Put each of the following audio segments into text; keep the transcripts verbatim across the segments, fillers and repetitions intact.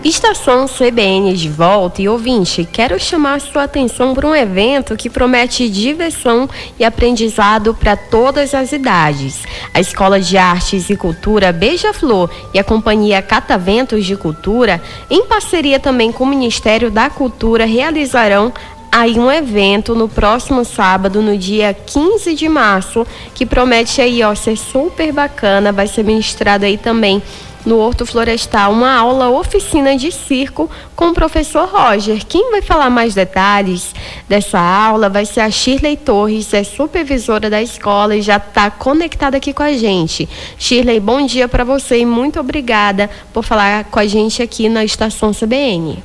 Estação C B N de volta e ouvinte, quero chamar sua atenção para um evento que promete diversão e aprendizado para todas as idades. A Escola de Artes e Cultura Beija-Flor e a Companhia Cataventos de Cultura, em parceria também com o Ministério da Cultura, realizarão aí um evento no próximo sábado, no dia quinze de março, que promete aí, ó, ser super bacana. Vai ser ministrado aí também no Horto Florestal uma aula oficina de circo com o professor Roger. Quem vai falar mais detalhes dessa aula vai ser a Shirley Torres, é supervisora da escola e já está conectada aqui com a gente. Shirley, bom dia para você e muito obrigada por falar com a gente aqui na Estação C B N.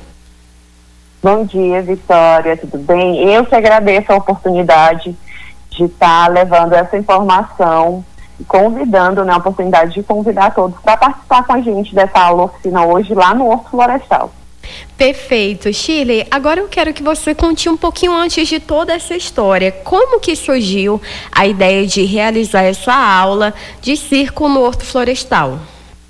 Bom dia, Vitória, tudo bem? Eu que agradeço a oportunidade de estar levando essa informação e convidando, né, a oportunidade de convidar todos para participar com a gente dessa aula oficina hoje lá no Horto Florestal. Perfeito. Shirley, agora eu quero que você conte um pouquinho antes de toda essa história. Como que surgiu a ideia de realizar essa aula de circo no Horto Florestal?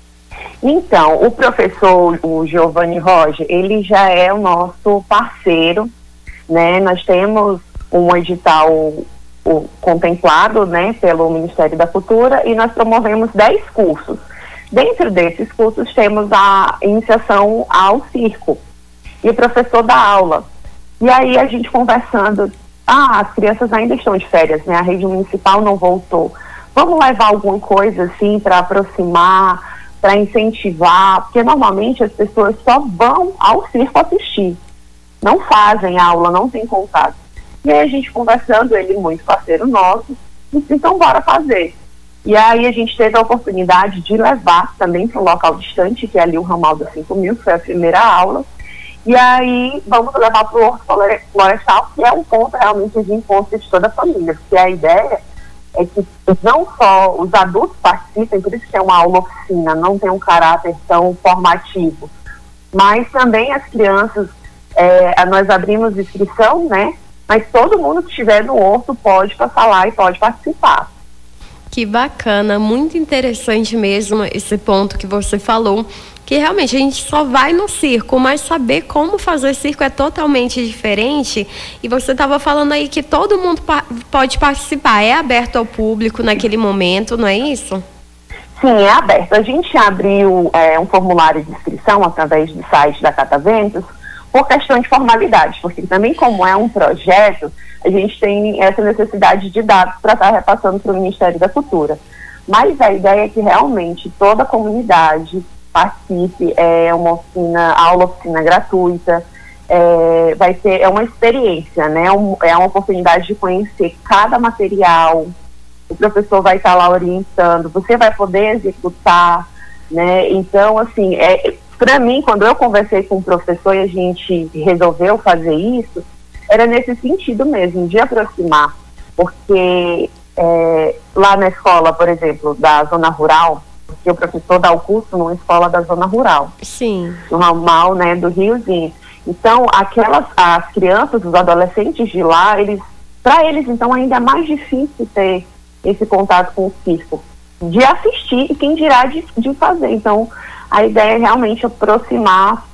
Então, o professor, o Giovanni Roger, ele já é o nosso parceiro, né? Nós temos um edital o, contemplado, né, pelo Ministério da Cultura e nós promovemos dez cursos. Dentro desses cursos temos a iniciação ao circo e o professor dá aula. E aí a gente conversando, ah, as crianças ainda estão de férias, né? A rede municipal não voltou. Vamos levar alguma coisa assim para aproximar, para incentivar, porque normalmente as pessoas só vão ao circo assistir, não fazem aula, não tem contato. E aí a gente conversando, ele muito parceiro nosso, disse, então bora fazer. E aí a gente teve a oportunidade de levar também para um local distante, que é ali o Ramal dos cinco mil, que foi a primeira aula. E aí vamos levar para o Horto Florestal, que é um ponto realmente de encontro de toda a família, porque a ideia é que não só os adultos participem, por isso que é uma aula oficina, não tem um caráter tão formativo, mas também as crianças, é, nós abrimos inscrição, né? Mas todo mundo que estiver no Horto pode passar lá e pode participar. Que bacana, muito interessante mesmo esse ponto que você falou, que realmente a gente só vai no circo, mas saber como fazer circo é totalmente diferente. E você estava falando aí que todo mundo pa- pode participar, é aberto ao público naquele momento, não é isso? Sim, é aberto. A gente abriu é, um formulário de inscrição através do site da Cataventos por questão de formalidade, porque também como é um projeto, a gente tem essa necessidade de dados para estar repassando para o Ministério da Cultura. Mas a ideia é que realmente toda a comunidade participe, é uma oficina, aula oficina gratuita, é, vai ser, é uma experiência, né? Um, é uma oportunidade de conhecer cada material, o professor vai estar lá orientando, você vai poder executar, né? Então, assim, é, para mim, quando eu conversei com o professor e a gente resolveu fazer isso, era nesse sentido mesmo, de aproximar, porque é, lá na escola, por exemplo, da zona rural, porque o professor dá o curso numa escola da zona rural. Sim. No ramal, né, do Riozinho. Então, aquelas, as crianças, os adolescentes de lá, eles, para eles, então, ainda é mais difícil ter esse contato com o circo, de assistir e quem dirá de, de fazer. Então, a ideia é realmente aproximar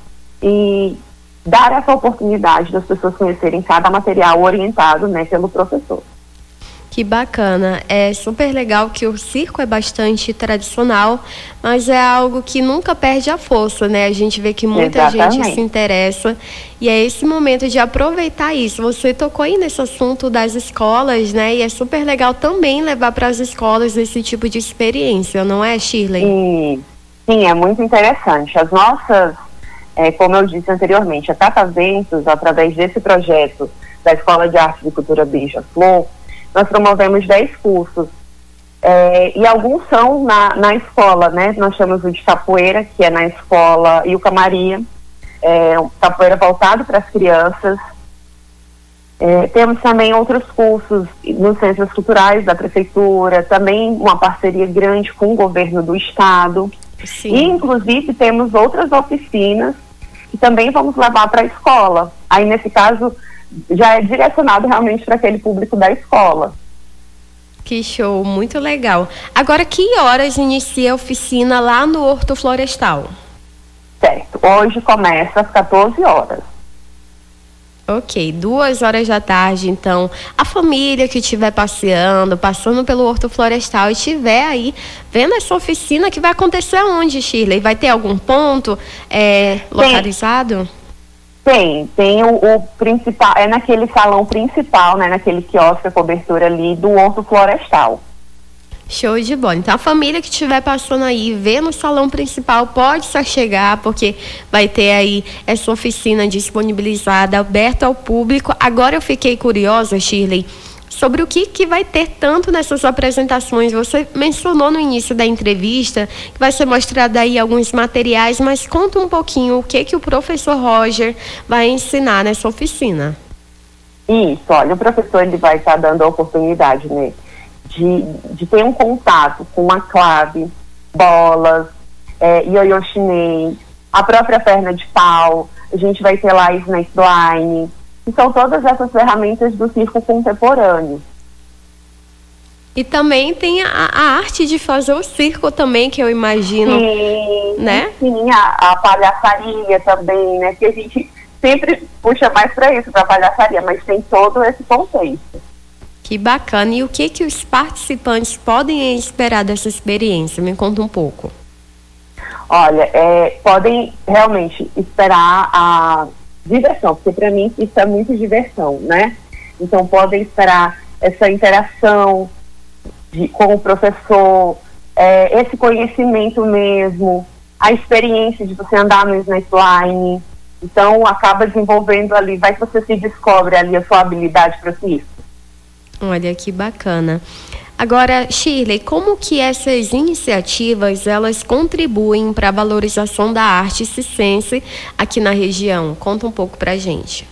e dar essa oportunidade das pessoas conhecerem cada material orientado, né, pelo professor. Que bacana, é super legal que o circo é bastante tradicional, mas é algo que nunca perde a força, né? A gente vê que muita Exatamente. gente se interessa e é esse momento de aproveitar isso. Você tocou aí nesse assunto das escolas, né? E é super legal também levar para as escolas esse tipo de experiência, não é, Shirley? Sim, sim, é muito interessante. As nossas, é, como eu disse anteriormente, a Cataventos, através desse projeto da Escola de Arte e Cultura Beija-Flor, nós promovemos dez cursos, é, e alguns são na, na escola, né? Nós temos o de capoeira, que é na escola Ilka Maria, é, um capoeira voltado para as crianças. É, temos também outros cursos nos centros culturais da prefeitura, também uma parceria grande com o governo do estado. Sim. E, inclusive, temos outras oficinas que também vamos levar para a escola. Aí, nesse caso, já é direcionado realmente para aquele público da escola. Que show, muito legal. Agora, que horas inicia a oficina lá no Horto Florestal? Certo. Hoje começa às quatorze horas. Ok, duas horas da tarde, então, a família que estiver passeando, passando pelo Horto Florestal e estiver aí vendo essa oficina, que vai acontecer onde, Shirley? Vai ter algum ponto é, localizado? Tem, tem o, o principal, é naquele salão principal, né, naquele quiosque, a cobertura ali do Horto Florestal. Show de bola. Então, a família que estiver passando aí, vê no salão principal, pode só chegar, porque vai ter aí essa oficina disponibilizada, aberta ao público. Agora eu fiquei curiosa, Shirley, sobre o que, que vai ter tanto nessas apresentações. Você mencionou no início da entrevista que vai ser mostrado aí alguns materiais, mas conta um pouquinho o que, que o professor Roger vai ensinar nessa oficina. Isso, olha, o professor ele vai estar dando a oportunidade, né? De, de ter um contato com uma clave, bolas, é, ioiô chinês, a própria perna de pau, a gente vai ter lá slackline, que são todas essas ferramentas do circo contemporâneo. E também tem a, a arte de fazer o circo também, que eu imagino, sim, né? Sim, a, a palhaçaria também, né? Que a gente sempre puxa mais para isso, para palhaçaria, mas tem todo esse contexto. Que bacana. E o que que os participantes podem esperar dessa experiência? Me conta um pouco. Olha, é, podem realmente esperar a diversão, porque para mim isso é muito diversão, né? Então podem esperar essa interação de, com o professor, é, esse conhecimento mesmo, a experiência de você andar no slackline. Então acaba desenvolvendo ali, vai que você se descobre ali a sua habilidade para isso. Olha que bacana. Agora, Shirley, como que essas iniciativas elas contribuem para a valorização da arte circense aqui na região? Conta um pouco para a gente.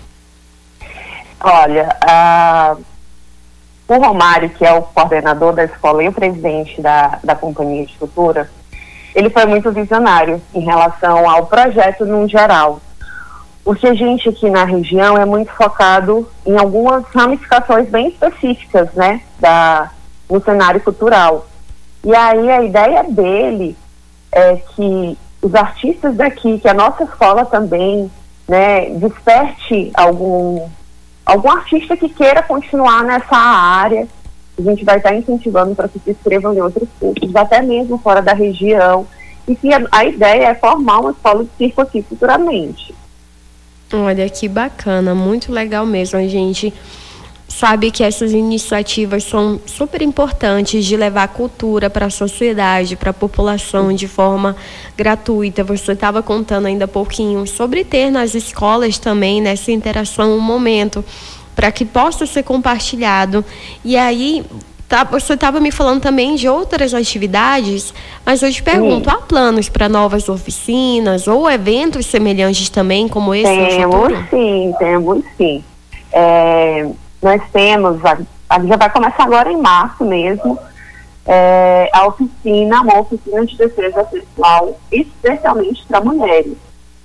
Olha, a, o Romário, que é o coordenador da escola e o presidente da, da Companhia de Cultura, ele foi muito visionário em relação ao projeto no geral. Porque a gente aqui na região é muito focado em algumas ramificações bem específicas, né, da, no cenário cultural. E aí a ideia dele é que os artistas daqui, que a nossa escola também, né, desperte algum, algum artista que queira continuar nessa área. A gente vai estar incentivando para que se inscrevam em outros cursos, até mesmo fora da região. E que a, a ideia é formar uma escola de circo aqui futuramente. Olha que bacana, muito legal mesmo. A gente sabe que essas iniciativas são super importantes de levar cultura para a sociedade, para a população de forma gratuita. Você estava contando ainda há pouquinho sobre ter nas escolas também nessa interação um momento para que possa ser compartilhado. E aí tá, você estava me falando também de outras atividades, mas eu te pergunto, há planos para novas oficinas ou eventos semelhantes também como esse? Temos sim, temos sim. É, nós temos, a, a, já vai começar agora em março mesmo, é, a oficina, uma oficina de defesa sexual, especialmente para mulheres.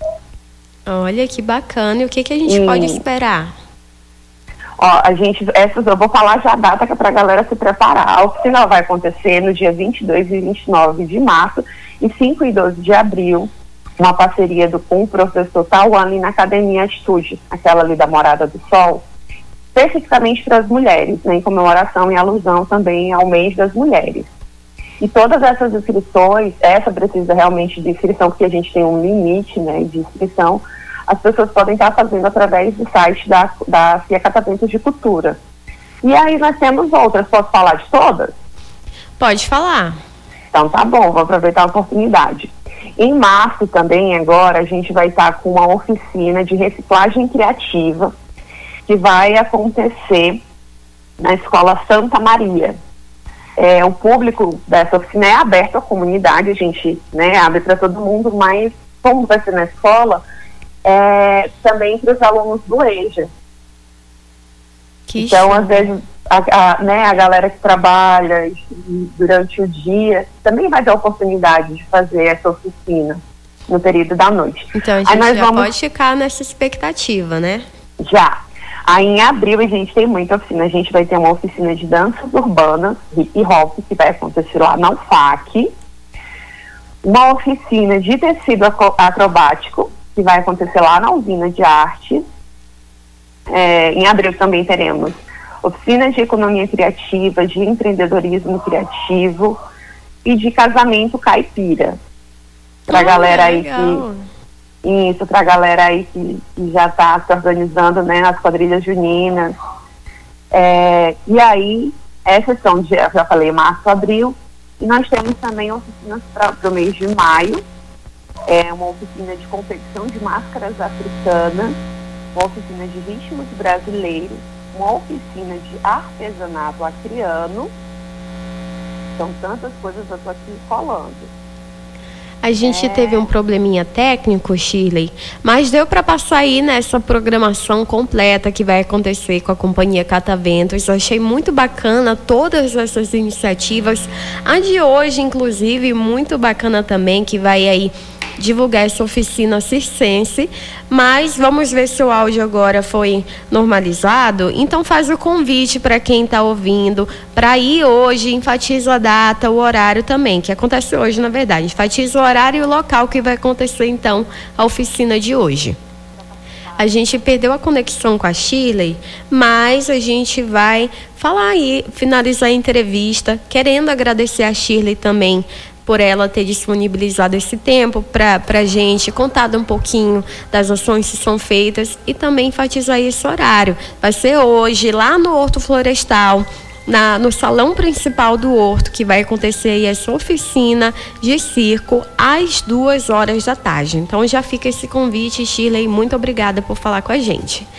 Olha que bacana, e o que, que a gente e... pode esperar? Ó, a gente, essas eu vou falar já a data que é para a galera se preparar. A oficina vai acontecer no dia vinte e dois e vinte e nove de março e cinco e doze de abril, uma parceria do, com o professor Tauane na Academia Atitude, aquela ali da Morada do Sol, especificamente para as mulheres, né, em comemoração e alusão também ao mês das mulheres. E todas essas inscrições, essa precisa realmente de inscrição, porque a gente tem um limite, né, de inscrição. As pessoas podem estar fazendo através do site da, da FIA Catavento de Cultura. E aí nós temos outras, posso falar de todas? Pode falar. Então tá bom, vou aproveitar a oportunidade. Em março também, agora, a gente vai estar com uma oficina de reciclagem criativa que vai acontecer na Escola Santa Maria. É, o público dessa oficina é aberto à comunidade, a gente, né, abre para todo mundo, mas como vai ser na escola, É, também para os alunos do EJA. Que então, show. Às vezes, a, a, né, a galera que trabalha durante o dia também vai ter a oportunidade de fazer essa oficina no período da noite. Então, a gente Aí nós já vamos... pode ficar nessa expectativa, né? Já. Aí, em abril, a gente tem muita oficina. A gente vai ter uma oficina de danças urbanas, hip hop, que vai acontecer lá na U F A C. uma oficina de tecido acrobático, que vai acontecer lá na usina de arte. É, em abril também teremos oficinas de economia criativa, de empreendedorismo criativo e de casamento caipira. Para a oh, galera aí legal. que isso, para a galera aí que, que já está se organizando, né, nas quadrilhas juninas. É, e aí, essas são, de, já falei, março, abril, e nós temos também oficinas para o mês de maio. É uma oficina de confecção de máscaras africanas, uma oficina de ritmos brasileiros, uma oficina de artesanato acriano. São tantas coisas que eu estou aqui falando. A gente é... teve um probleminha técnico, Shirley, mas deu para passar aí nessa programação completa que vai acontecer com a Companhia Cataventos. Eu achei muito bacana todas essas iniciativas. A de hoje, inclusive, muito bacana também, que vai aí divulgar essa oficina circense, mas vamos ver se o áudio agora foi normalizado. Então faz o convite para quem está ouvindo para ir hoje, enfatiza a data, o horário também, que acontece hoje, na verdade, enfatiza o horário e o local que vai acontecer então a oficina de hoje. A gente perdeu a conexão com a Shirley, mas a gente vai falar aí, finalizar a entrevista, querendo agradecer a Shirley também por ela ter disponibilizado esse tempo para a gente, contado um pouquinho das ações que são feitas e também enfatizar esse horário. Vai ser hoje, lá no Horto Florestal, na, no salão principal do Horto, que vai acontecer aí essa oficina de circo às duas horas da tarde. Então já fica esse convite, Shirley, muito obrigada por falar com a gente.